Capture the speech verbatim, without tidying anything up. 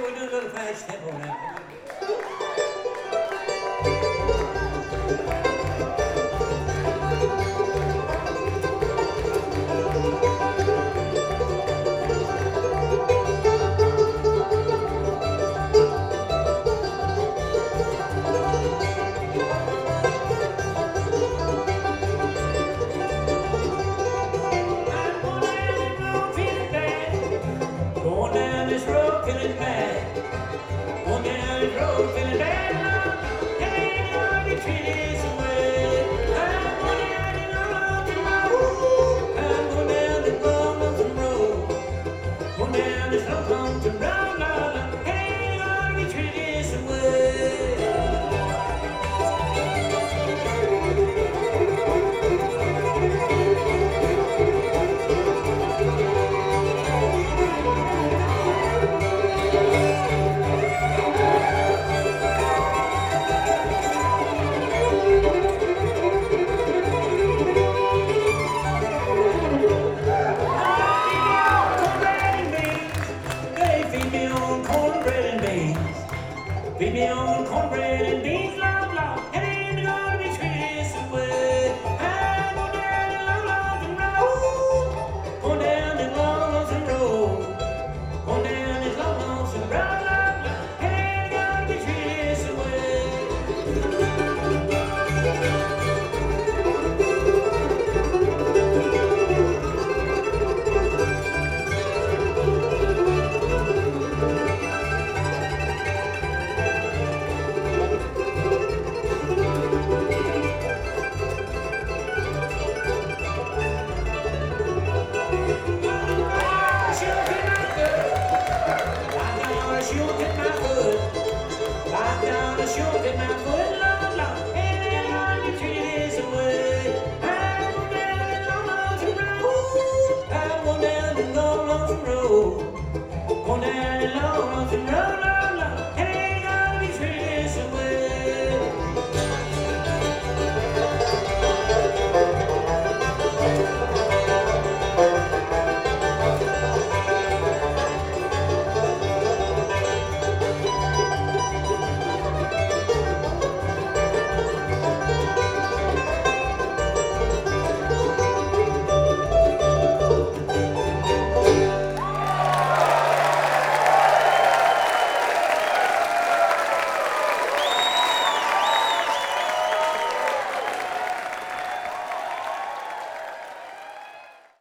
we do a little fast tempo now. Going down this road feeling bad. Going down this road feeling bad. Hey, you the treat is away. I'm going down this road. I'm going down this lonesome road. Going down this lonesome road. Hey, you the treat is away. Feed me on cornbread